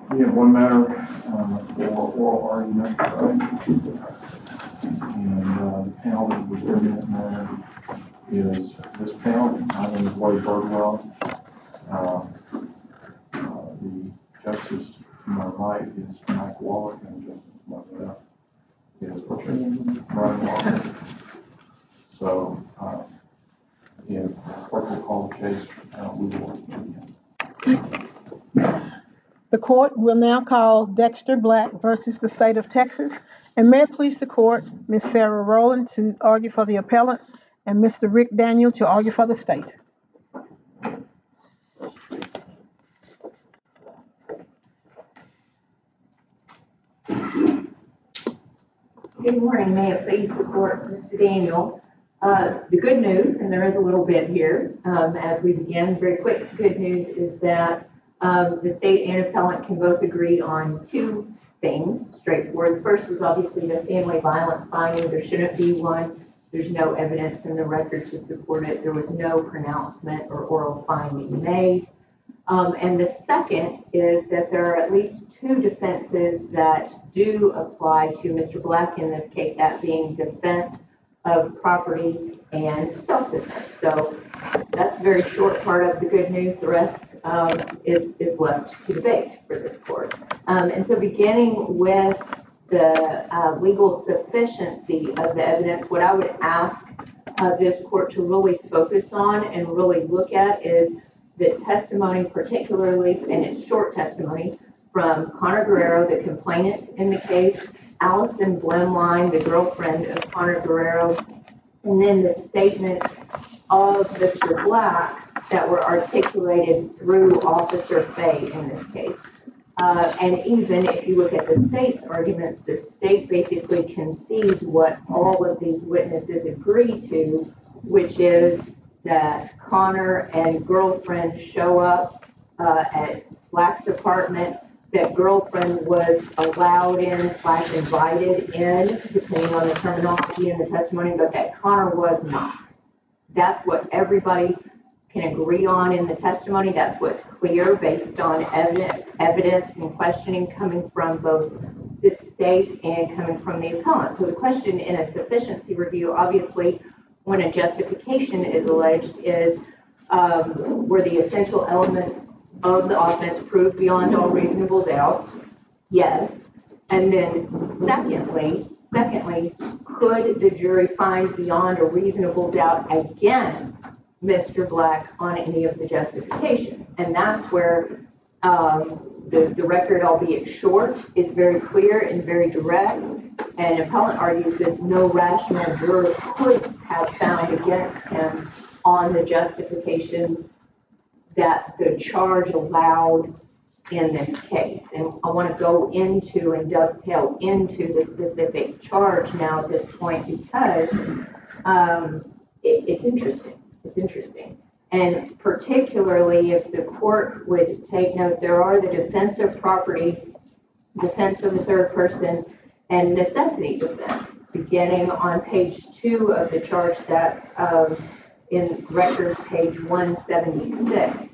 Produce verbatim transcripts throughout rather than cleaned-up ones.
We have one matter uh, for oral argument, right? And uh, the panel that was hearing that matter is this panel. My name is Wade Birdwell. Uh, uh, the justice to my right is Mike Wallach, and the justice to my left is Brian Walker. So, uh, if clerk will call the case, uh, we will begin. The court will now call Dexter Black versus the state of Texas. And may it please the court, Miz Sarah Rowland to argue for the appellant and Mister Rick Daniel to argue for the state. Good morning. May it please the court, Mister Daniel. Uh, the good news, and there is a little bit here um, as we begin, very quick good news is that um, the state and appellant can both agree on two things, straightforward. The first is obviously the family violence finding. There shouldn't be one. There's no evidence in the record to support it. There was no pronouncement or oral finding made. Um, and the second is that there are at least two defenses that do apply to Mister Black in this case, that being defense of property and self-defense. So that's a very short part of the good news. The rest um, is, is left to debate for this court. Um, and so beginning with the uh, legal sufficiency of the evidence, what I would ask uh, this court to really focus on and really look at is the testimony, particularly, and it's short testimony, from Connor Guerrero, the complainant in the case, Allison Blemline, the girlfriend of Connor Guerrero, and then the statements of Mister Black that were articulated through Officer Fay in this case. Uh, and even if you look at the state's arguments, the state basically concedes what all of these witnesses agree to, which is that Connor and girlfriend show up uh, at Black's apartment, that girlfriend was allowed in slash invited in, depending on the terminology in the testimony, but that Connor was not. That's what everybody can agree on in the testimony. That's what's clear based on evidence, evidence and questioning coming from both the state and coming from the appellant. So the question in a sufficiency review, obviously, when a justification is alleged, is um, were the essential elements of the offense proved beyond all reasonable doubt? Yes. And then secondly, secondly, could the jury find beyond a reasonable doubt against Mister Black on any of the justification? And that's where um, the, the record, albeit short, is very clear and very direct. And appellant argues that no rational juror could have found against him on the justifications that the charge allowed in this case. And I want to go into and dovetail into the specific charge now at this point because um, it, it's interesting. It's interesting. And particularly if the court would take note, there are the defense of property, defense of the third person, and necessity defense, beginning on page two of the charge that's um, in record page one seventy-six.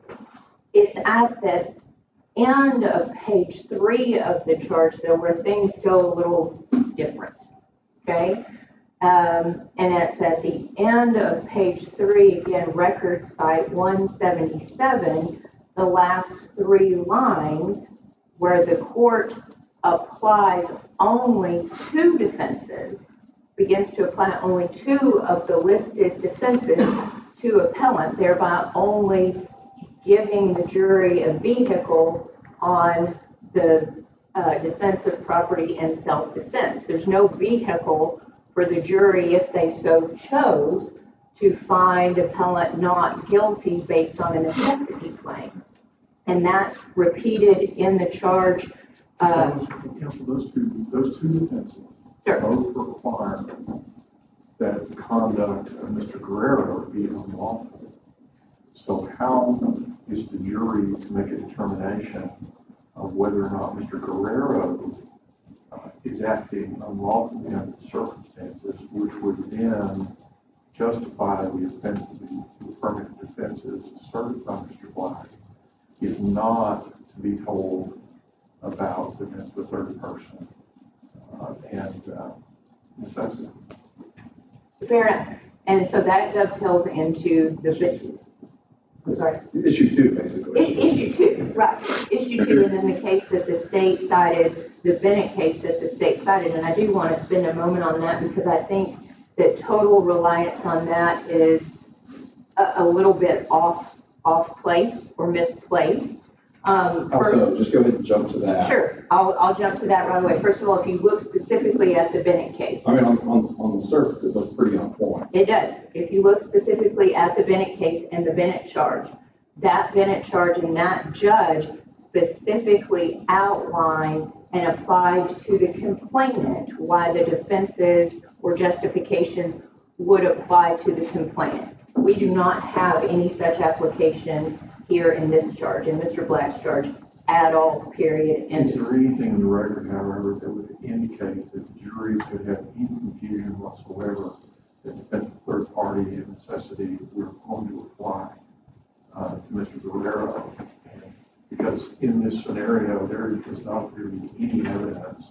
It's at the end of page three of the charge, though, where things go a little different, okay? Um, and it's at the end of page three, again, record site one seventy-seven, the last three lines where the court applies only two defenses, begins to apply only two of the listed defenses to appellant, thereby only giving the jury a vehicle on the uh, defense of property and self-defense. There's no vehicle for the jury, if they so chose, to find appellant not guilty based on a necessity claim. And that's repeated in the charge. Uh, Counsel, those two, those two defenses sure. both require that the conduct of Mister Guerrero be unlawful. So how is the jury to make a determination of whether or not Mister Guerrero uh, is acting unlawfully under the circumstances, which would then justify the offense, the affirmative defenses asserted by Mister Black, is not to be told about the, the third person, uh, and, uh, necessity. Fair enough. And so that dovetails into the, I'm sorry. Issue two, basically. I- Issue two, right. Issue two, and then the case that the state cited, the Bennett case that the state cited, and I do want to spend a moment on that because I think that total reliance on that is a, a little bit off, off place or misplaced. Um, for- Also, just go ahead and jump to that. Sure, I'll, I'll jump to that right away. First of all, if you look specifically at the Bennett case, I mean, on, on, on the surface, it looks pretty on point. it does. If you look specifically at the Bennett case and the Bennett charge, that Bennett charge and that judge specifically outlined and applied to the complainant why the defenses or justifications would apply to the complainant. We do not have any such application here in this charge, in Mister Black's charge, at all, period. Is And there anything in the record, however, that would indicate that the jury could have any confusion whatsoever that defense of third party and necessity were going to apply uh, to Mister Guerrero? And because in this scenario, there does not appear to be any evidence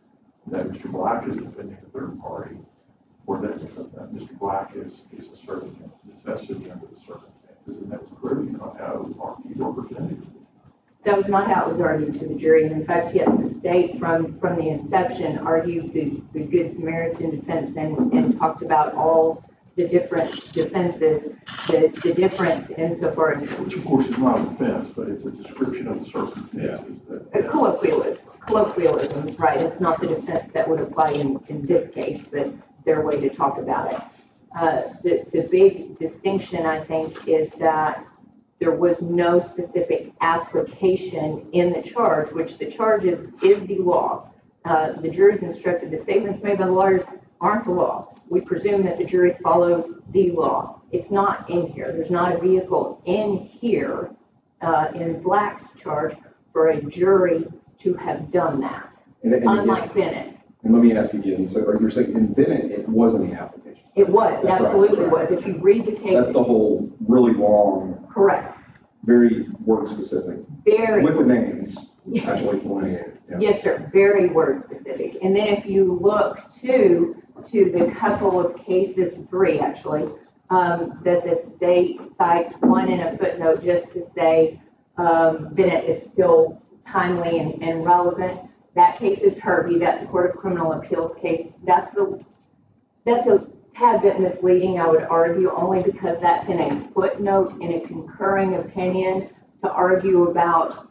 that Mister Black is defending a third party, or that, that Mister Black is, is asserting necessity under the circumstances, and that was clearly not how it was argued or presented. that was not how it was argued to the jury. And in fact, yes, the state from, from the inception argued the, the Good Samaritan defense and, and talked about all the different defenses, the, the difference insofar as Which of course is not a defense, but it's a description of the circumstances that. a colloquialism, colloquialism, right? It's not the defense that would apply in, in this case, but their way to talk about it. Uh, the, the big distinction, I think, is that there was no specific application in the charge, which the charge is, is the law. Uh, the jury's instructed the statements made by the lawyers aren't the law. We presume that the jury follows the law. It's not in here. There's not a vehicle in here, uh, in Black's charge for a jury to have done that, And, and again- unlike Bennett. And let me ask again, so are you saying in Bennett, it wasn't the application? It was, it That's right, absolutely that's right. was. If you read the case. That's the whole really long, Correct. very word specific, Very. with the names actually pointing it. Yeah. Yes, sir, very word specific. And then if you look to, to the couple of cases, three actually, um, that the state cites, one in a footnote just to say, um, Bennett is still timely and, and relevant. That case is Herbie. That's a Court of Criminal Appeals case. That's a, that's a tad bit misleading, I would argue, only because that's in a footnote in a concurring opinion to argue about,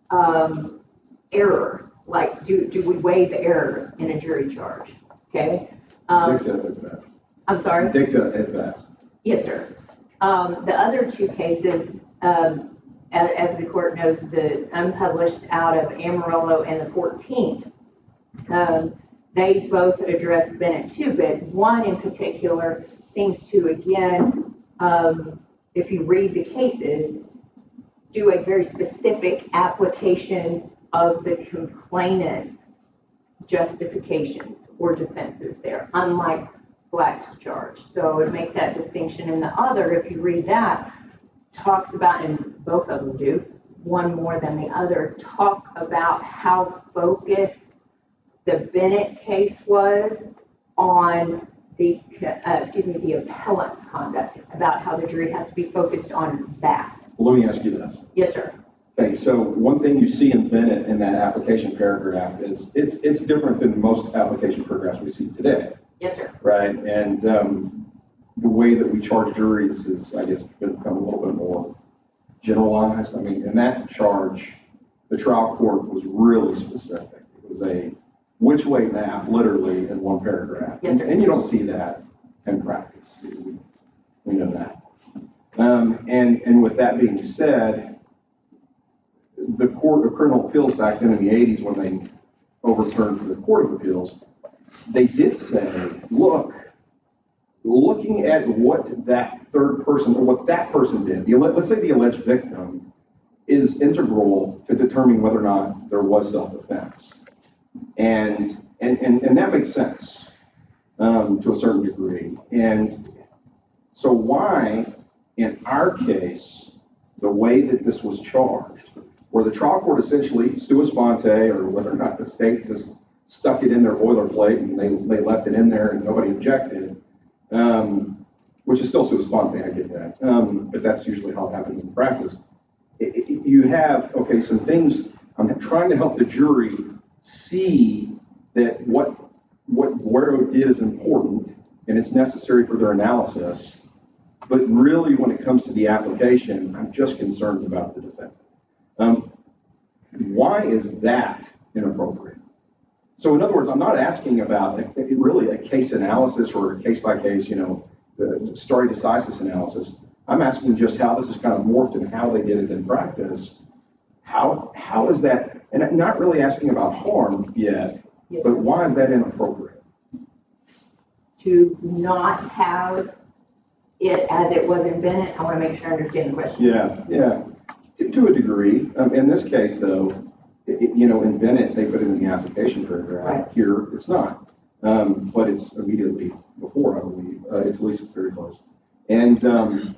um, error. Like, do, do we waive error in a jury charge? Okay. Um, Dicta at best. I'm sorry. Dicta at best. Yes, sir. Um, the other two cases, um, as, as the court knows, the unpublished out of Amarillo and the fourteenth, um, they both address Bennett too, but one in particular seems to, again, um, if you read the cases, do a very specific application of the complainant's justifications or defenses there, unlike Black's charge. So I would make that distinction. And the other, if you read that, talks about, and both of them do, one more than the other, talk about how focused the Bennett case was on the, uh, excuse me, the appellant's conduct, about how the jury has to be focused on that. Well, let me ask you this. Yes, sir. Okay, so one thing you see in Bennett in that application paragraph is it's it's different than most application paragraphs we see today, Yes, sir. right? And um, the way that we charge juries is, I guess, become a little bit more generalized. I mean, in that charge, the trial court was really specific. It was a which way map, literally, in one paragraph. Yes, sir. And you don't see that in practice. We, we know that. Um, and, and with that being said, the Court of Criminal Appeals back then in the eighties, when they overturned for the Court of Appeals, they did say, look, looking at what that third person, or what that person did, the, let's say the alleged victim, is integral to determining whether or not there was self-defense. And, and, and, and that makes sense um, to a certain degree. And so why, in our case, the way that this was charged where the trial court essentially, sua sponte, or whether or not the state just stuck it in their boilerplate and they, they left it in there and nobody objected, um, which is still sua sponte, I get that. Um, but that's usually how it happens in practice. It, it, you have, okay, some things, I'm trying to help the jury see that what, what Guerrero did is important and it's necessary for their analysis. But really, when it comes to the application, I'm just concerned about the defendant. Um, why is that inappropriate? So in other words, I'm not asking about a, a, really a case analysis or a case by case, you know, the stare decisis analysis. I'm asking just how this is kind of morphed and how they did it in practice. How, how is that, and I'm not really asking about harm yet, Yes. but why is that inappropriate? To not have it as it was in Bennett, I want to make sure I understand the question. Yeah, yeah, to, to a degree. Um, in this case, though, it, it, you know, in Bennett, they put it in the application paragraph. Right. Here, it's not, um, but it's immediately before, I believe. Uh, it's at least very close. And um,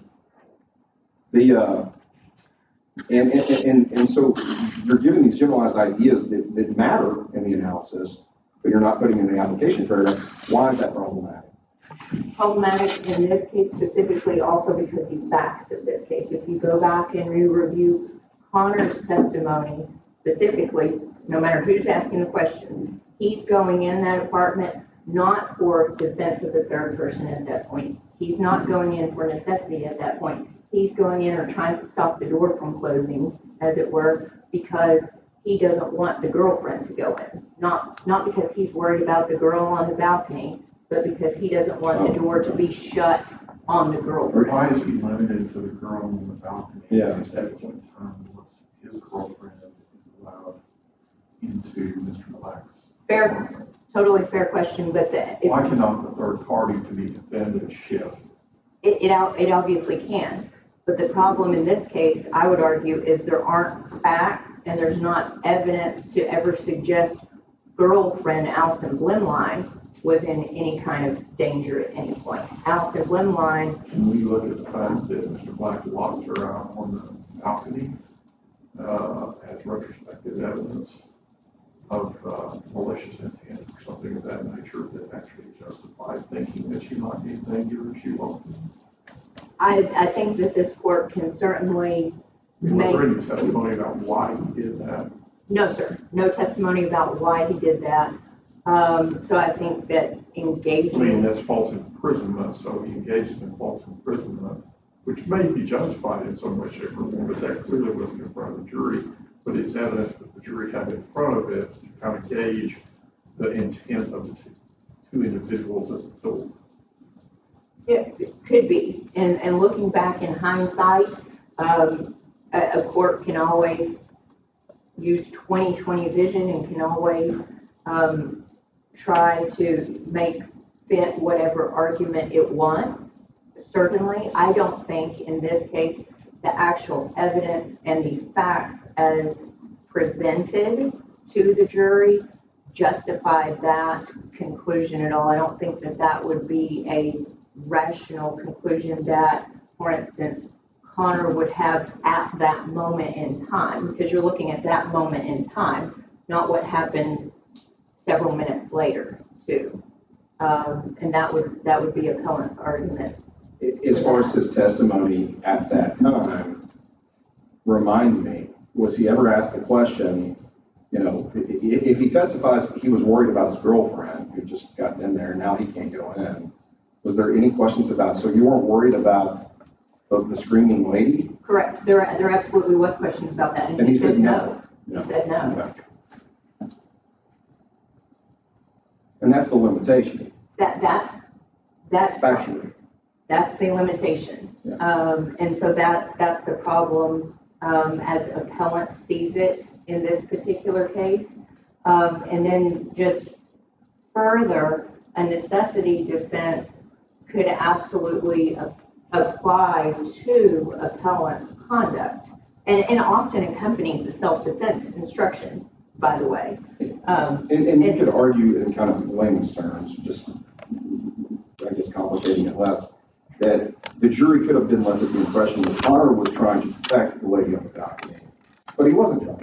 the uh, and, and and and so you're giving these generalized ideas that, that matter in the analysis, but you're not putting in the application paragraph. Why is that problematic? Problematic in this case specifically also because the facts of this case. If you go back and re-review Connor's testimony specifically, no matter who's asking the question, he's going in that apartment not for defense of the third person at that point. He's not going in for necessity at that point. He's going in or trying to stop the door from closing, as it were, because he doesn't want the girlfriend to go in. Not, not because he's worried about the girl on the balcony, but because he doesn't want the door to be shut on the girlfriend. Why is he limited to the girl on the balcony? Yeah. At that point in time, was his girlfriend is allowed into Mister Black's? Fair, totally fair question, but the, if- Why cannot the third party to be defended shift? It, it, out- it obviously can, but the problem in this case, I would argue, is there aren't facts and there's not evidence to ever suggest girlfriend Allison Blimline was in any kind of danger at any point. Allison Blimline, Can we look at the fact that Mister Black locked her out on the balcony uh, as retrospective evidence of uh, malicious intent or something of that nature that actually justified thinking that she might be in danger if she wasn't? I, I think that this court can certainly Was make, there any testimony about why he did that? no, sir, no testimony about why he did that. Um, so I think that I mean, engaging, that's false imprisonment, so he engaged in false imprisonment, which may be justified in some way, shape, or form, but that clearly wasn't in front of the jury. But it's evidence that the jury had in front of it to kind of gauge the intent of the two, two individuals as a total. it, it could be, and, and looking back in hindsight, um, a, a court can always use twenty twenty vision and can always, um, try to make fit whatever argument it wants. Certainly, I don't think in this case, the actual evidence and the facts as presented to the jury justified that conclusion at all. I don't think that that would be a rational conclusion that, for instance, Connor would have at that moment in time, because you're looking at that moment in time, not what happened several minutes later, too. Um, and that would, that would be appellant's argument. As far as his testimony at that time, remind me, was he ever asked the question, you know, if, if he testifies he was worried about his girlfriend who just got in there and now he can't go in, was there any questions about, so you weren't worried about the, the screaming lady? Correct. There, there absolutely was questions about that, and And he he said said no. no. He said no. Okay. And that's the limitation, That, that's, that's. factually. That's the limitation. Yeah. Um, and so that, that's the problem, um, as appellant sees it in this particular case. Um, and then just further, a necessity defense could absolutely a- apply to appellant's conduct. And, and often accompanies a self-defense instruction, by the way. Um, And, and you could argue in kind of layman's terms, just, I guess, complicating it less, that the jury could have been left with the impression that Connor was trying to protect the lady on the balcony, but he wasn't trying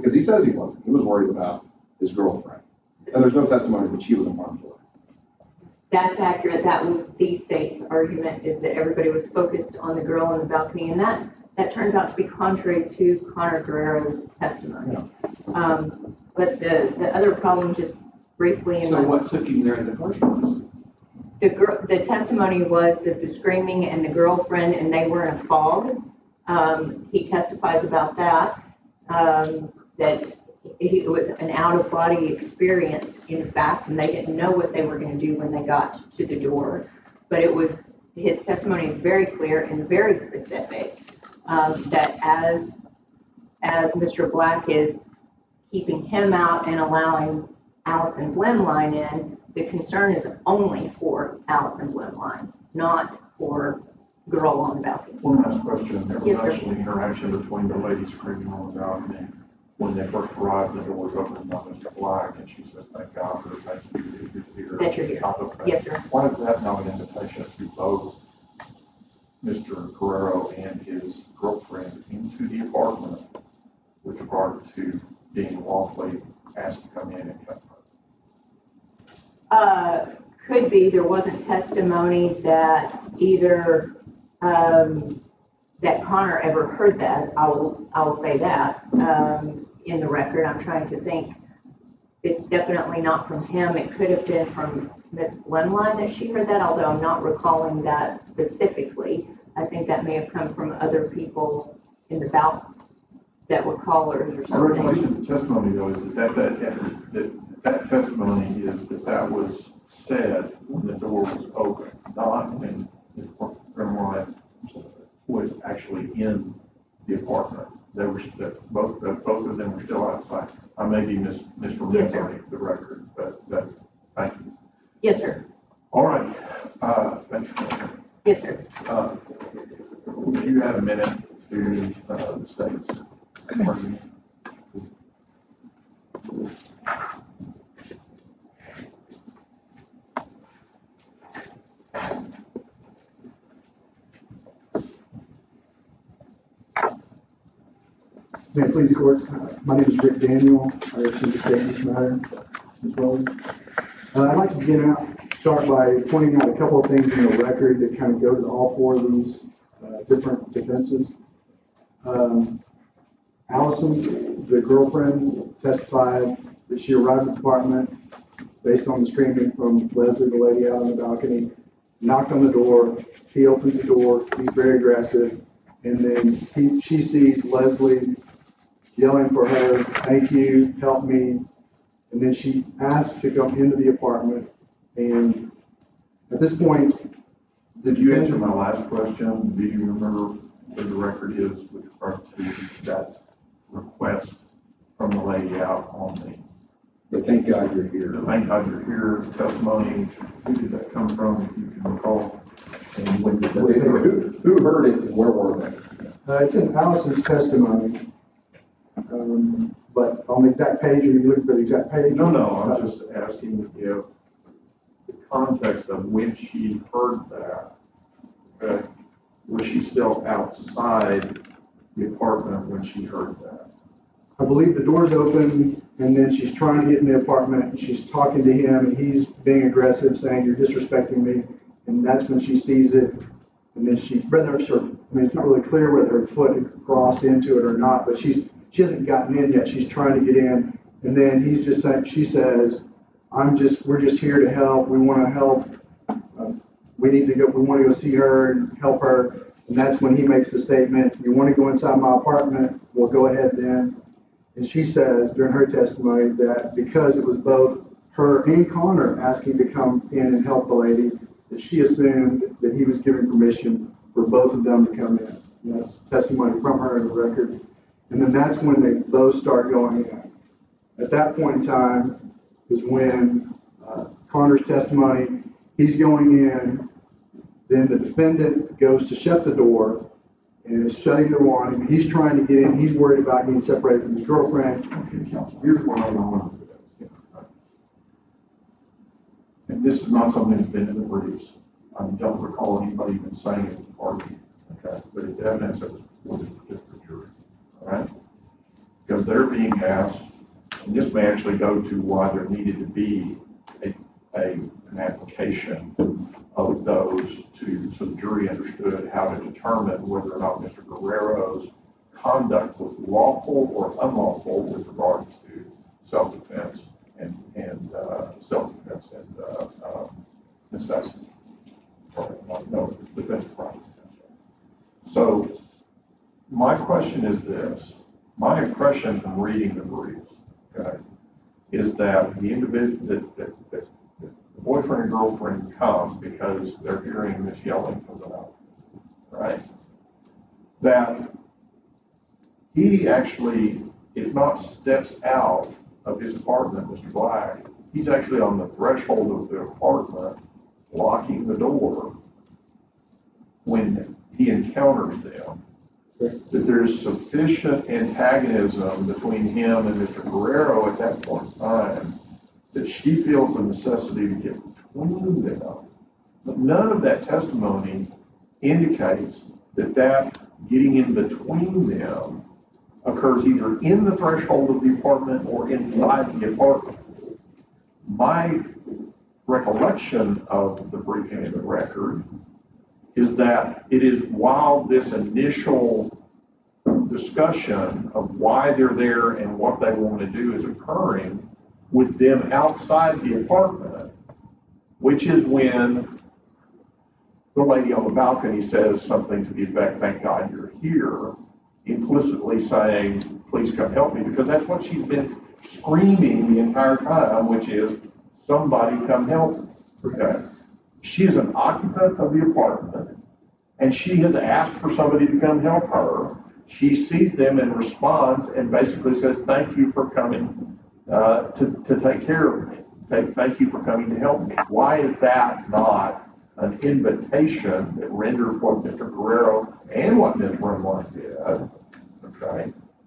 Because he says he wasn't. He was worried about his girlfriend. And there's no testimony that she was in harm's way. That's accurate. That was the state's argument, is that everybody was focused on the girl on the balcony, and that, that turns out to be contrary to Connor Guerrero's testimony. Um, but the, the other problem, just briefly in So my, what took him there in the first place? the girl, the testimony was that the screaming and the girlfriend, and they were in a fog. Um, he testifies about that, um, that it was an out-of-body experience, in fact, and they didn't know what they were going to do when they got to the door. But it was, his testimony is very clear and very specific, um, that as, as Mister Black is keeping him out and allowing Allison Blemline in, the concern is only for Allison Blemline, not for girl on the balcony. One last question. There was Yes, sir. actually interaction between the ladies screaming on the balcony when they first arrived, the door was opened by Mister Black, and she says, "Thank God for thank you you're here." That you're here. Okay. Yes, sir. Why is that not an invitation to both Mister Guerrero and his girlfriend into the apartment with regard to being lawfully asked to come in and cut? Uh, could be. There wasn't testimony that either, um, that Connor ever heard that. I will, I will say that, um, in the record. I'm trying to think. It's definitely not from him. It could have been from Miss Blemline that she heard that, although I'm not recalling that specifically. I think that may have come from other people in the balcony that were callers or My recollection something. of the testimony, though, is that that, that, that, that testimony is that that was said when the door was open, not when Miz Blemline was actually in the apartment. They were, that both, that both of them were still outside. I may be mis, misremembering the record, but, but, thank you. Yes, sir. All right, uh, thank you. Yes, sir. Uh, would you have a minute to, uh, the state's argument? May it please the court, uh, my name is Rick Daniel. I represent the state in this matter as well. Uh, I'd like to begin out, start by pointing out a couple of things in the record that kind of go to all four of these uh, different defenses. Um, Allison, the girlfriend, testified that she arrived at the apartment based on the screaming from Leslie, the lady out on the balcony, knocked on the door. He opens the door. He's very aggressive. And then he, she sees Leslie yelling for her, "Thank you, help me." And then she asks to come into the apartment. And at this point, Did you answer my last question? Do you remember where the record is with regard to that request from the lady out on the, But thank God you're here. the thank God you're here testimony? Who did that come from, if you can recall? And when did that occur? Who, who heard it and where were they? Uh, it's in Allison's testimony, um, but on the exact page, are you looking for the exact page? No, no, I'm just asking if the context of when she heard that, okay, was she still outside the apartment when she heard that? I believe the door's open, and then she's trying to get in the apartment, and she's talking to him, and he's being aggressive, saying, "You're disrespecting me," and that's when she sees it, and then she, whether it's her, I mean, it's not really clear whether her foot had crossed into it or not, but she's, she hasn't gotten in yet, she's trying to get in, and then he's just saying, she says, "I'm just, we're just here to help, we want to help, um, we need to go, we want to go see her and help her," and that's when he makes the statement, "You want to go inside my apartment? Well, go ahead then." And she says during her testimony that because it was both her and Connor asking to come in and help the lady, that she assumed that he was giving permission for both of them to come in. And that's testimony from her in the record. And then that's when they both start going in. At that point in time is when uh, Connor's testimony, he's going in, then the defendant goes to shut the door, and is shutting the door on him. He's trying to get in. He's worried about getting separated from his girlfriend. Okay, counsel, here's what I want to do. And this is not something that's been in the briefs. I don't recall anybody even saying it was part of it, okay? But it's evidence that was before the district jury, all right? Because they're being asked, and this may actually go to why there needed to be a, a, an application of those to, so the jury understood how to determine whether or not Mister Guerrero's conduct was lawful or unlawful with regards to self-defense and, and, uh, self-defense and, uh, uh, necessity. Or, no, defense of property. So, my question is this. My impression from reading the briefs, okay, is that the individual, that, that, that the boyfriend and girlfriend come because they're hearing this yelling from the balcony, right? That he actually, if not steps out of his apartment, Mister Black, he's actually on the threshold of the apartment, locking the door when he encounters them. That there's sufficient antagonism between him and Mister Guerrero at that point in time that she feels the necessity to get between them. But none of that testimony indicates that that getting in between them occurs either in the threshold of the apartment or inside the apartment. My recollection of the briefing and the record is that it is while this initial discussion of why they're there and what they want to do is occurring with them outside the apartment, which is when the lady on the balcony says something to the effect, "Thank God you're here," implicitly saying, "Please come help me," because that's what she's been screaming the entire time, which is, "Somebody come help me." Okay. She is an occupant of the apartment, and she has asked for somebody to come help her. She sees them and responds and basically says, "Thank you for coming uh, to, to take care of me. Thank, thank you for coming to help me." Why is that not an invitation that renders what Mister Guerrero and what Miz Remline did, okay,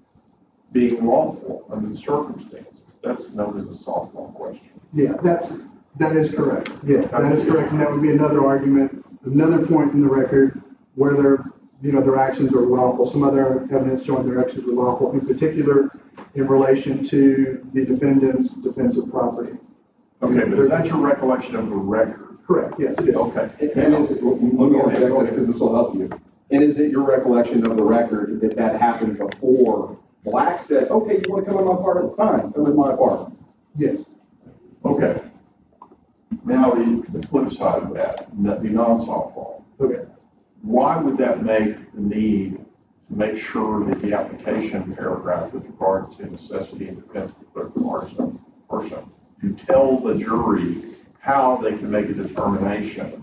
being lawful under the circumstances? That's known as a softball question. Yeah, that's, that is correct. Yes, that is correct. And that would be another argument, another point in the record where their, you know, their actions are lawful. Some other evidence showing their actions were lawful, in particular in relation to the defendant's defense of property. Okay, but is that your recollection of the record? Correct, yes, it is. Okay. And is it, let me interject this because this will help you. And is it your recollection of the record that that happened before Black said, "Okay, you want to come in my apartment? Fine, come in my apartment"? Yes. Okay. Now, the, the flip side of that, the non-softball. Okay. Why would that make the need to make sure that the application paragraph with regard to necessity and defense of the person, person to tell the jury how they can make a determination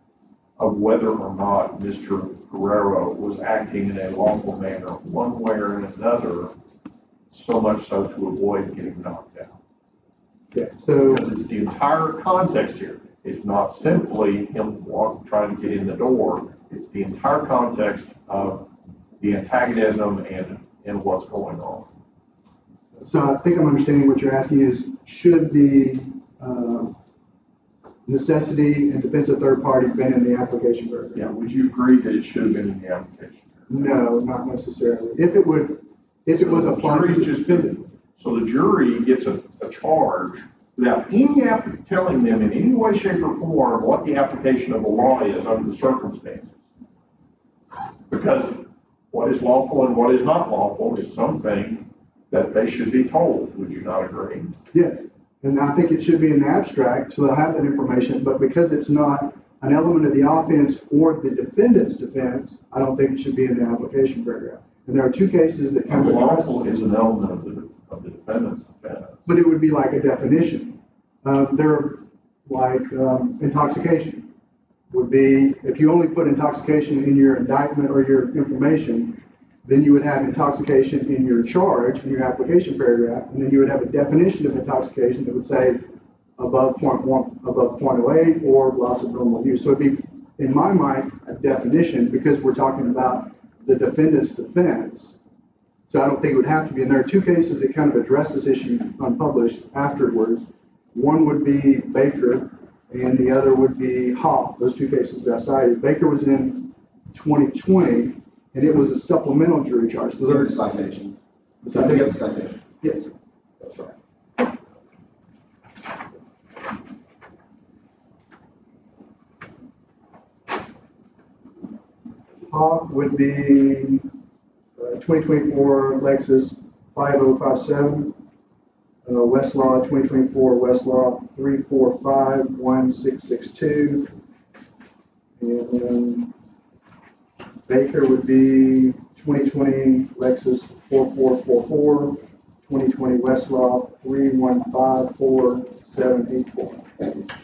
of whether or not Mister Guerrero was acting in a lawful manner one way or another, so much so to avoid getting knocked out? Yeah, so. Because it's the entire context here. It's not simply him walk, trying to get in the door. It's the entire context of the antagonism and, and what's going on. So I think I'm understanding what you're asking is, should the uh, necessity and defense of third party been in the application paragraph? Yeah, would you agree that it should have been in the application? No, not necessarily. If it would, if it was So the applied to jury's the just defendant. So the jury gets a, a charge without any app telling them in any way, shape, or form what the application of the law is under the circumstances. Because what is lawful and what is not lawful is something that they should be told. Would you not agree? Yes, and I think it should be in the abstract, so they'll have that information, but because it's not an element of the offense or the defendant's defense, I don't think it should be in the application paragraph. And there are two cases that kind of address Lawful is an element of the, of the defendant's defense. but it would be like a definition. Uh, there, like um, intoxication would be, if you only put intoxication in your indictment or your information, then you would have intoxication in your charge, in your application paragraph, and then you would have a definition of intoxication that would say above point one, above point oh eight, or loss of normal use. So it'd be, in my mind, a definition, because we're talking about the defendant's defense. So I don't think it would have to be. And there are two cases that kind of address this issue unpublished afterwards. One would be Baker, and the other would be Hoff. Those two cases that I cited. Baker was in twenty twenty, and it was a supplemental jury charge. So Third there, citation. The So you citation? have the citation? Yes. That's right. Hoff would be uh, twenty twenty-four Lexus five oh five seven, uh, Westlaw twenty twenty-four Westlaw three four five one six six two. And then Baker would be twenty twenty Lexus four four four four, twenty twenty Westlaw three one five four seven eight four. Thank you.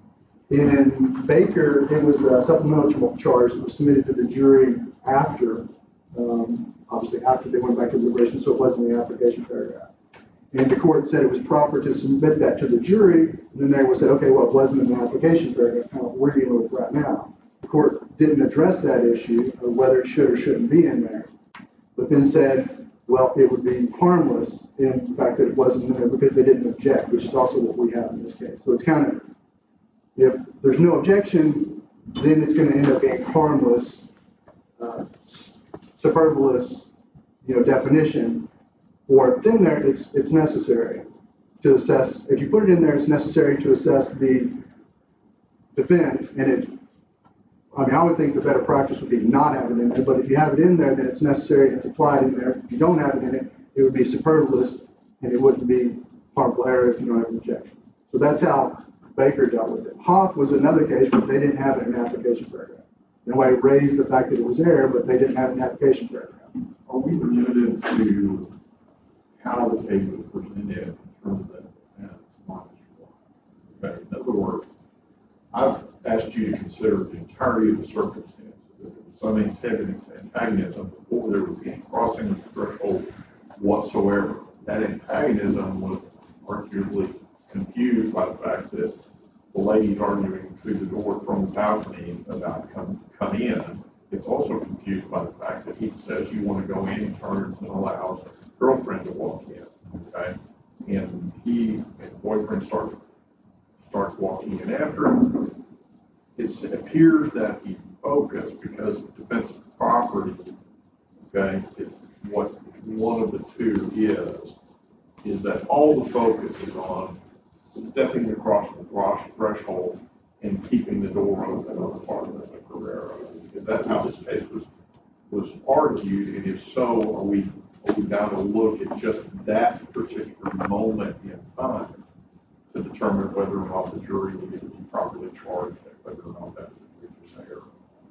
In Baker, it was a supplemental charge that was submitted to the jury after, um, obviously after they went back to deliberation, so it wasn't the application paragraph. And the court said it was proper to submit that to the jury, and then they would say, okay, well, it wasn't in the application paragraph, kind of what we're dealing with right now. The court didn't address that issue of whether it should or shouldn't be in there, but then said, well, it would be harmless in the fact that it wasn't in there because they didn't object, which is also what we have in this case. So it's kind of, if there's no objection, then it's going to end up being harmless, uh, superfluous, you know, definition. Or if it's in there, it's it's necessary to assess. If you put it in there, it's necessary to assess the defense. And it, I mean, I would think the better practice would be not have it in there. But if you have it in there, then it's necessary and it's applied in there. If you don't have it in it, it would be superfluous and it wouldn't be harmful error if you don't have an objection. So that's how Baker dealt with it. Hoff was another case where they didn't have it in the application paragraph. Nobody raised the fact that it was there, but they didn't have an application paragraph. Are we limited to how the case was presented in terms of the defense? Okay, in other words, I've asked you to consider the entirety of the circumstances. If there was some antagonism before there was any crossing of the threshold whatsoever. That antagonism was arguably confused by the fact that the lady's arguing through the door from the balcony about come, come in. It's also confused by the fact that he says you want to go in, he turns and allows girlfriend to walk in, okay? And he, and boyfriend starts, starts walking in after him. It's, it appears that he focused because defensive property, okay, is what one of the two is, is that all the focus is on stepping across the threshold and keeping the door open on the part of the Carrera. Is that how this case was was argued? And if so, are we are we down to look at just that particular moment in time to determine whether or not the jury needed to be properly charged and whether or not that was a error?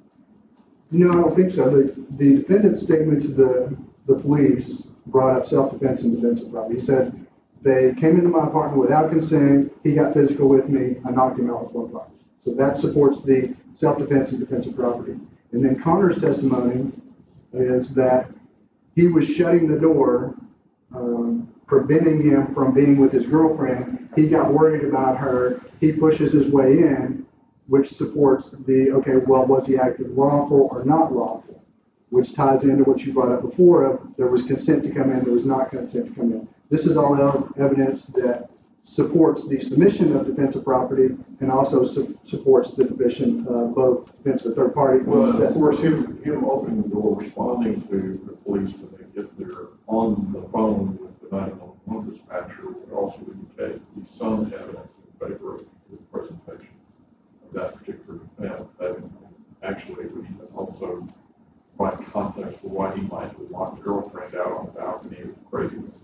No, I don't think so. The, the defendant's statement to the, the police brought up self-defense and defense of property. He said, they came into my apartment without consent, he got physical with me, I knocked him out with one punch. So that supports the self-defense and defense of property. And then Connor's testimony is that he was shutting the door, um, preventing him from being with his girlfriend. He got worried about her. He pushes his way in, which supports the, okay, well, was he acting lawful or not lawful? Which ties into what you brought up before of there was consent to come in, there was not consent to come in. This is all evidence that supports the submission of defensive property and also su- supports the division of both defense of a third party. Well, of course, him, him opening the door, responding to the police when they get there on the phone with the nine one one dispatcher would also indicate the some evidence in favor of the presentation of that particular defense. That actually would even also provide context for why he might have locked his girlfriend out on the balcony with craziness.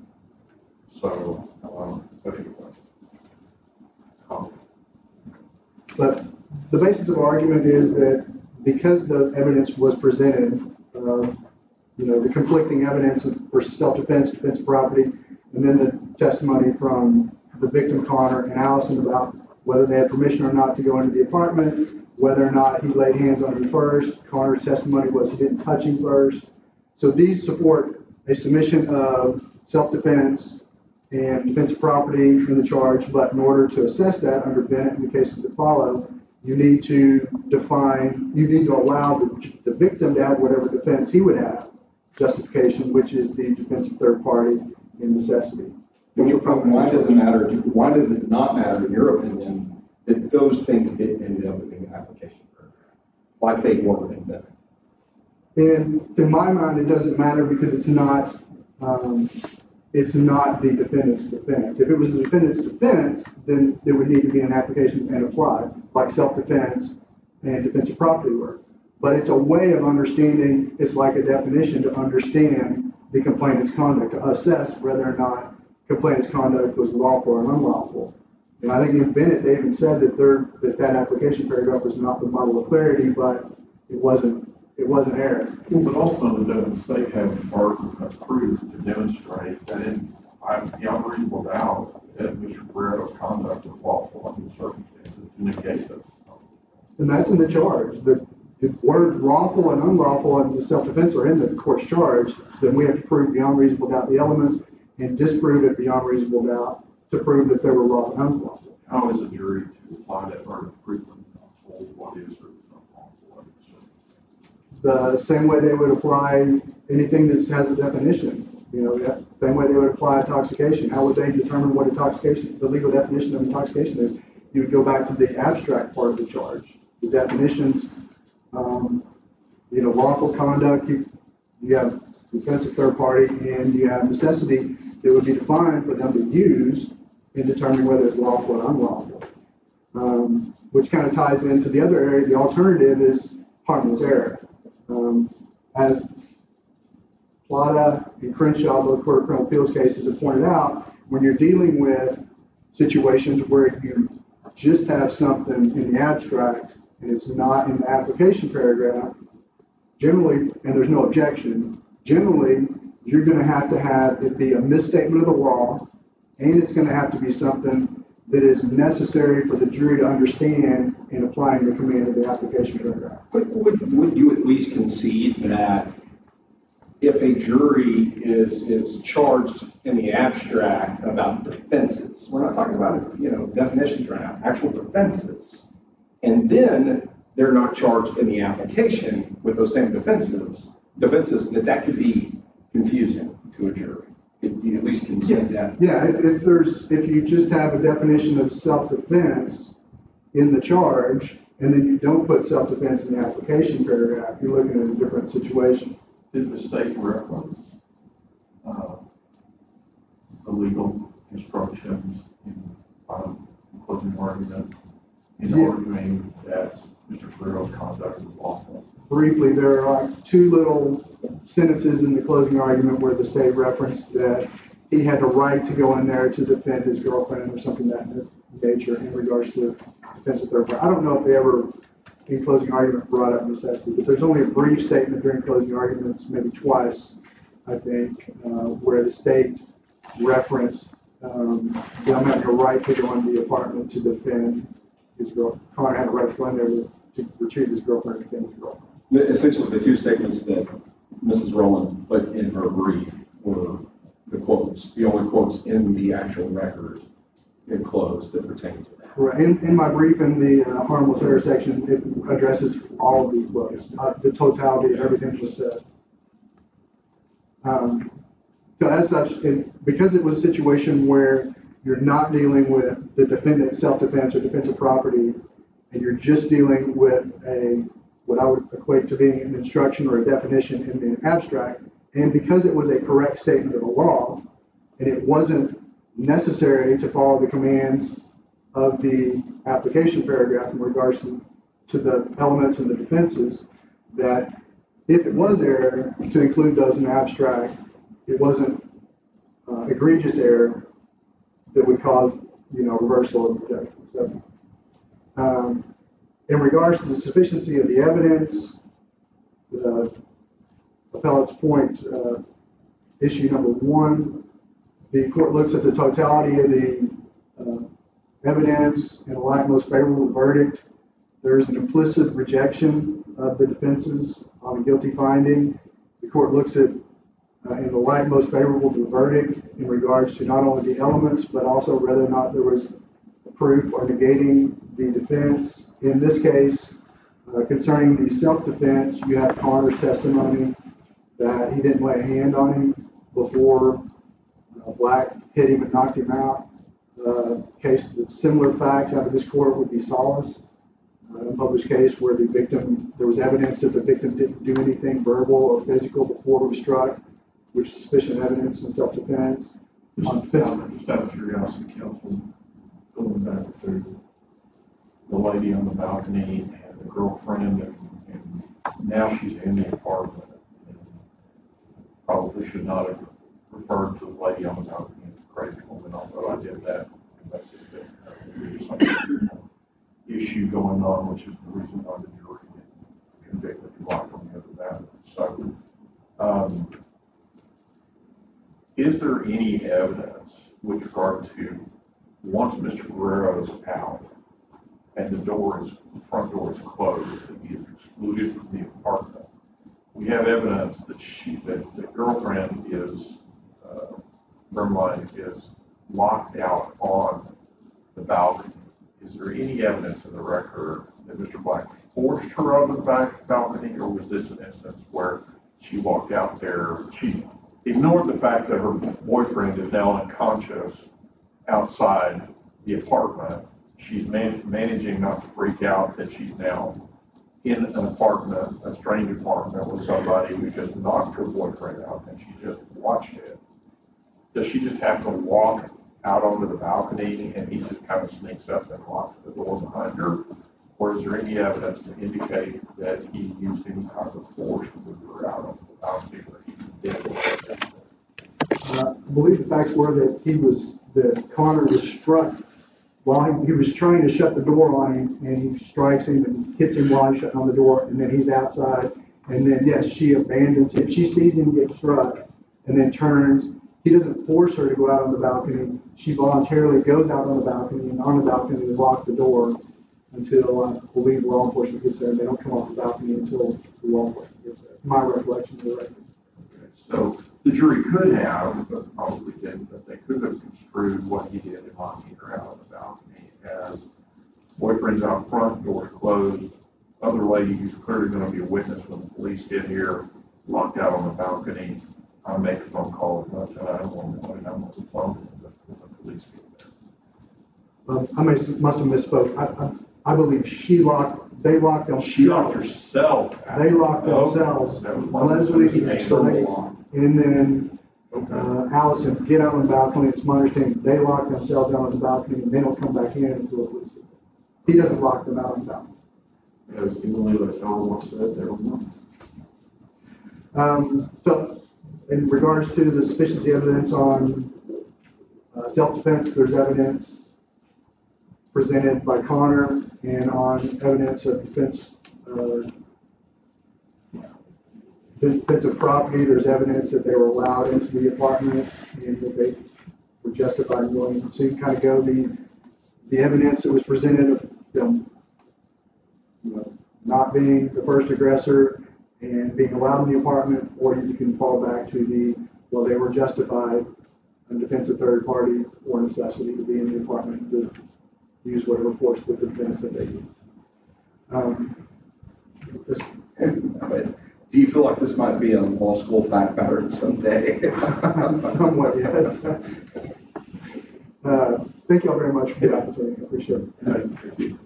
So, um, but anyway. Um, But the basis of our argument is that because the evidence was presented, uh, you know, the conflicting evidence versus self-defense, defense of property, and then the testimony from the victim, Connor, and Allison about whether they had permission or not to go into the apartment, whether or not he laid hands on him first. Connor's testimony was he didn't touch him first. So these support a submission of self-defense and defense of property in the charge, but in order to assess that under Bennett and the cases that follow, you need to define, you need to allow the, the victim to have whatever defense he would have, justification, which is the defense of third party and necessity. Why does it matter, why does it not matter, in your opinion, that those things didn't end up in the application program, like they were in Bennett? And in my mind, it doesn't matter because it's not um, it's not the defendant's defense. If it was the defendant's defense, then there would need to be an application and apply, like self-defense and defense of property work. But it's a way of understanding, it's like a definition to understand the complainant's conduct, to assess whether or not complainant's conduct was lawful or unlawful. And I think in Bennett, they even said that there, that that application paragraph was not the model of clarity, but it wasn't, it wasn't error. Well, but ultimately, doesn't the state have the burden of proof to demonstrate that in, I'm beyond reasonable doubt that Mister Guerrero's conduct was lawful under the circumstances to negate those? And that's in the charge. The, the word lawful and unlawful and the self-defense are in the court's charge. Then we have to prove beyond reasonable doubt the elements and disprove it beyond reasonable doubt to prove that they were lawful and unlawful. How is a jury to apply that burden of proof when told what is or is not lawful under the circumstances? The same way they would apply anything that has a definition. You know, the same way they would apply intoxication. How would they determine what intoxication, the legal definition of intoxication is? You would go back to the abstract part of the charge. The definitions, um, you know, lawful conduct, you, you have defense of third party, and you have necessity that would be defined for them to use in determining whether it's lawful or unlawful. Um, which kind of ties into the other area. The alternative is harmless error. Um, as Plata and Crenshaw, both Court of Criminal Appeals cases, have pointed out, when you're dealing with situations where you just have something in the abstract and it's not in the application paragraph, generally, and there's no objection, generally, you're going to have to have it be a misstatement of the law, and it's going to have to be something that is necessary for the jury to understand in applying the command of the application paragraph. Would, would, would you at least concede that if a jury is, is charged in the abstract about defenses, we're not talking about, you know, definitions right now, actual defenses, and then they're not charged in the application with those same defenses, defenses, that that could be confusing to a jury? If you at least concede that? Yeah, if, if there's, if you just have a definition of self-defense in the charge, and then you don't put self-defense in the application paragraph, you're looking at a different situation. Did the state reference uh, illegal instructions in um, closing argument in Yeah. arguing that Mister Guerrero's conduct was lawful? Briefly, there are like two little sentences in the closing argument where the state referenced that he had the right to go in there to defend his girlfriend or something of that nature in regards to defense of third party. I don't know if they ever, in closing argument, brought up necessity, but there's only a brief statement during closing arguments, maybe twice, I think, uh, where the state referenced um, them having a right to go into the apartment to defend his girlfriend. Connor had a right to go in there to, to retrieve his girlfriend and defend his girlfriend. Essentially, the two statements that Missus Rowland put in her brief were the quotes, the only quotes in the actual record in close that pertain to that. Right. In, in my brief in the uh, harmless error section, it addresses all of these quotes, uh, the totality of everything that was said. Um, so as such, it, because it was a situation where you're not dealing with the defendant's self-defense or defense of property, and you're just dealing with a what I would equate to being an instruction or a definition in the abstract, and because it was a correct statement of the law, and it wasn't necessary to follow the commands of the application paragraph in regards to, to the elements and the defenses, that if it was error to include those in the abstract, it wasn't uh, egregious error that would cause, you know, reversal of the judgment. So, um, in regards to the sufficiency of the evidence, the appellate's point, uh, issue number one, the court looks at the totality of the uh, evidence and the light most favorable to the verdict. There's an implicit rejection of the defenses on a guilty finding. The court looks at uh, in the light most favorable to the verdict in regards to not only the elements, but also whether or not there was proof or negating the defense. In this case, uh, concerning the self-defense, you have Connor's testimony that he didn't lay a hand on him before uh, Black hit him and knocked him out. Uh, case similar facts out of this court would be Solace, uh, a published case where the victim, there was evidence that the victim didn't do anything verbal or physical before he was struck. which is sufficient evidence in self-defense. On Just defense, out of, just out of curiosity, Council, going back to the lady on the balcony and the girlfriend, and, and now she's in the apartment. Probably should not have referred to the lady on the balcony as a crazy woman, although I did that. That's just a, there's some issue going on, which is the reason why the jury convicted Block from the other matter. So, um, is there any evidence with regard to once Mister Guerrero is out and the door is, the front door is closed, and he is excluded from the apartment? We have evidence that she, that the girlfriend is, uh, Vermline is locked out on the balcony. Is there any evidence in the record that Mister Black forced her over the back balcony, or was this an instance where she walked out there, she ignored the fact that her boyfriend is now unconscious outside the apartment? She's man- managing not to freak out that she's now in an apartment, a strange apartment with somebody who just knocked her boyfriend out, and she just watched it. Does she just have to walk out onto the balcony and he just kind of sneaks up and locks the door behind her? Or is there any evidence to indicate that he used any kind of force to move her out onto the balcony where he did? Uh, I believe the facts were that he was, that Connor was struck while he, he was trying to shut the door on him, and he strikes him and hits him while he's shutting on the door, and then he's outside. And then, yes, she abandons him. She sees him get struck and then turns. He doesn't force her to go out on the balcony. She voluntarily goes out on the balcony, and on the balcony they lock the door until uh, I believe law enforcement gets there, and they don't come off the balcony until the law enforcement gets there. My recollection of the record. Okay, so the jury could have, but probably didn't, but they could have construed what he did in locking her out on the balcony as boyfriend's out front, door's closed, other lady who's clearly going to be a witness when the police get here, locked out on the balcony. I make a phone call as much, and I don't want to, I'm on the phone when the police get there. Um, I must, must have misspoke. I, I, I believe she locked, they locked themselves. She locked herself out. They locked Oh, themselves. that was my Leslie, misunderstanding. and then Okay. uh, Allison get out on the balcony. It's my understanding they lock themselves out on the balcony, and they don't come back in until the police get there. He doesn't lock them out on the balcony. Because even though the fellow wants said there was none. Um, so, in regards to the sufficiency evidence on uh, self-defense, there's evidence presented by Connor, and on evidence of defense, uh, defense of property, there's evidence that they were allowed into the apartment and that they were justified in going. So you kind of go the the evidence that was presented of them, you know, not being the first aggressor and being allowed in the apartment, or you can fall back to the, well, they were justified in defense of third party or necessity to be in the apartment to use whatever force with defense that they used. Um, this, Do you feel like this might be a law school fact pattern someday? somewhat, yes. Uh, thank you all very much for the opportunity. I appreciate it. Thank you.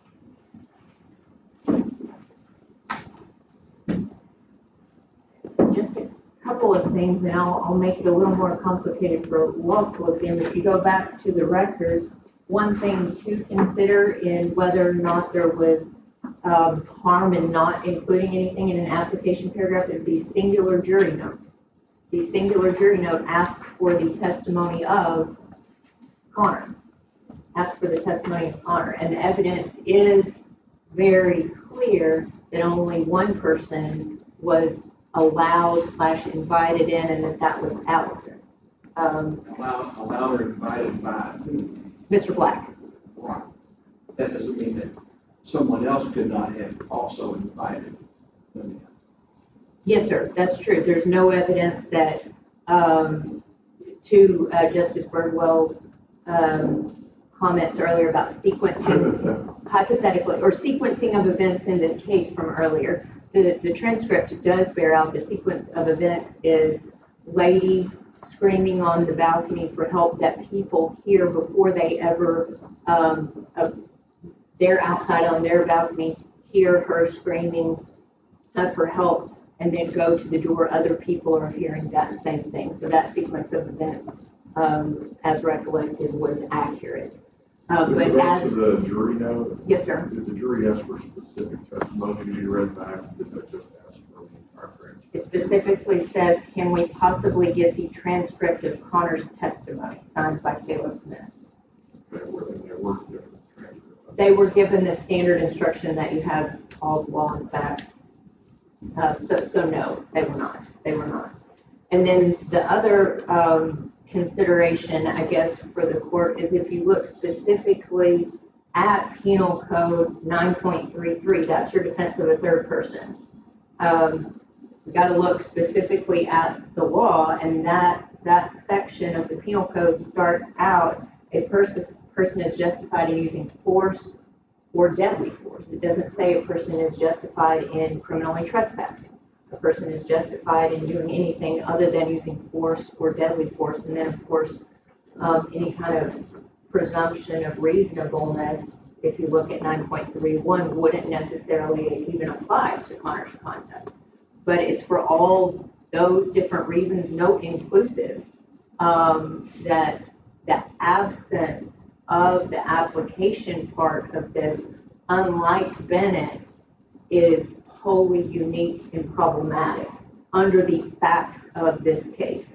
Just a couple of things, and I'll, I'll make it a little more complicated for a law school exam. If you go back to the record, one thing to consider in whether or not there was um, harm in not including anything in an application paragraph is the singular jury note. The singular jury note asks for the testimony of Connor, asks for the testimony of Connor, and the evidence is very clear that only one person was allowed slash invited in, and that that was Allison. Um, Allowed, allowed or invited by who? Mister Black. Right. That doesn't mean that someone else could not have also invited them in. Yes, sir, that's true. There's no evidence that, um, to uh, Justice Birdwell's um, comments earlier about sequencing, hypothetically, or sequencing of events in this case from earlier. The, the transcript does bear out the sequence of events is lady screaming on the balcony for help that people hear before they ever, um, uh, they're outside on their balcony, hear her screaming uh, for help. and then go to the door, other people are hearing that same thing. So that sequence of events, um, as recollected, was accurate. Uh, With but regard as, to the jury note, yes, sir. did the jury ask for specific testimony to be read back? Did they just ask for the entire transcript? It specifically says, can we possibly get the transcript of Connor's testimony signed by Kayla Smith? Okay, were they, they were given the transcript? They were given the standard instruction that you have all law and facts. Uh, so, so no, they were not. They were not. And then the other um, consideration, I guess, for the court is if you look specifically at Penal Code nine point three three, that's your defense of a third person. Um, you got to look specifically at the law, and that that section of the Penal Code starts out, a person person is justified in using force or deadly force. It doesn't say a person is justified in criminally trespassing. A person is justified in doing anything other than using force or deadly force. And then, of course, um, any kind of presumption of reasonableness, if you look at nine point three one, wouldn't necessarily even apply to Connor's conduct. But it's for all those different reasons, no inclusive, um, that the absence of the application part of this, unlike Bennett, is wholly unique and problematic under the facts of this case.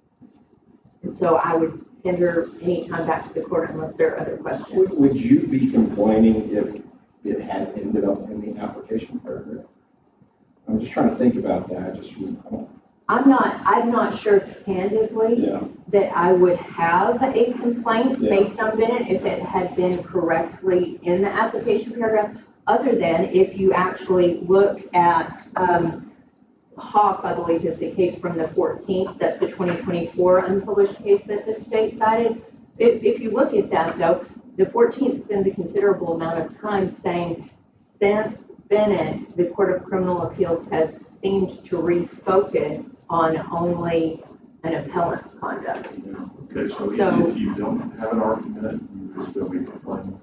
And so I would tender any time back to the court unless there are other questions. Would, would you be complaining if it had ended up in the application paragraph? I'm just trying to think about that, just, I don't. I'm not, I'm not sure candidly Yeah. that I would have a complaint Yeah. based on Bennett if it had been correctly in the application paragraph, other than if you actually look at, um, Hawk, I believe is the case from the fourteenth, that's the twenty twenty-four unpublished case that the state cited. If, if you look at that though, the fourteenth spends a considerable amount of time saying, since Bennett, the Court of Criminal Appeals has seemed to refocus on only an appellant's conduct. Okay, so So- even if you don't have an argument, you would still be complaining.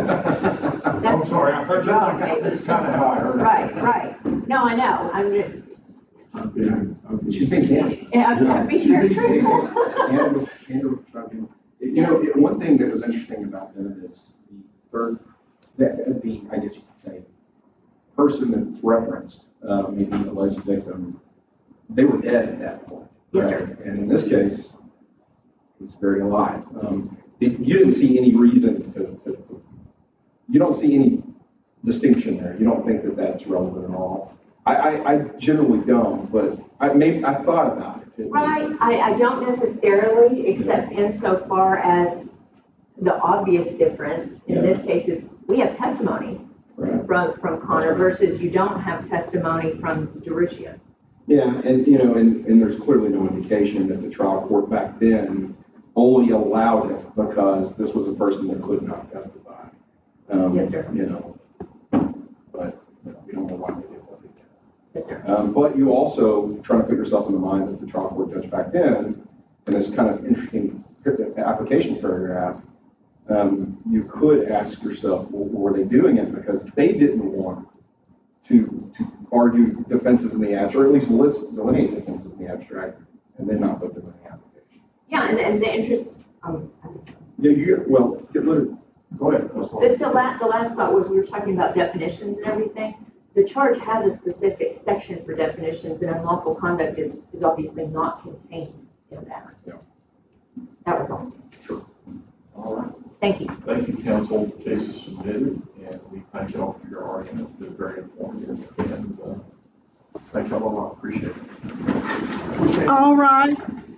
I'm sorry, I heard that. That's kind of how I heard it. Right, right. No, I know. I'm just, I'm being, I'm being- She's being candid. yeah, I'm I'm being very truthful. Candid, candid, candid. You know, it- one thing that was interesting about Bennett is the third, the, the, I guess you could say, person that's referenced, uh, maybe the alleged victim, they were dead at that point. Yes, right? sir. And in this case, he's very alive. Um, it- you didn't see any reason to, to, to, you don't see any distinction there. You don't think that that's relevant at all. I, I, I generally don't, but I maybe, I thought about it. Right, I, I don't necessarily, except insofar as the obvious difference in Yeah. this case is we have testimony Right. from, from Connor versus you don't have testimony from DeRuccio. Yeah, and, you know, and, and there's clearly no indication that the trial court back then only allowed it because this was a person that could not testify. Um, Yes, sir. You know, but, you know, we don't know why they did what they did. Yes, sir. Um, but you also try to put yourself in the mind of the trial court judge back then, in this kind of interesting application paragraph, um, you could ask yourself, well, were they doing it because they didn't want to, to argue defenses in the abstract, or at least list, delineate defenses in the abstract, and then not put them in the application? Yeah, and, and the interest, um, Yeah, you get, well, get rid of, go ahead. That's all. the, the la, the last thought was we were talking about definitions and everything. The charge has a specific section for definitions, and unlawful conduct is, is obviously not contained in that. Yeah. That was all. Sure. All right. Thank you. Thank you, counsel. The case is submitted, and we thank you all for your argument. It's been very informative, and uh, thank you all a lot. Appreciate it. All rise.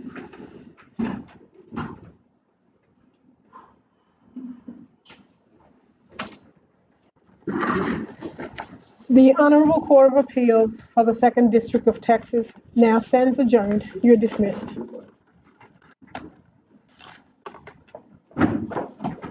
The Honorable Court of Appeals for the Second District of Texas now stands adjourned. You're dismissed.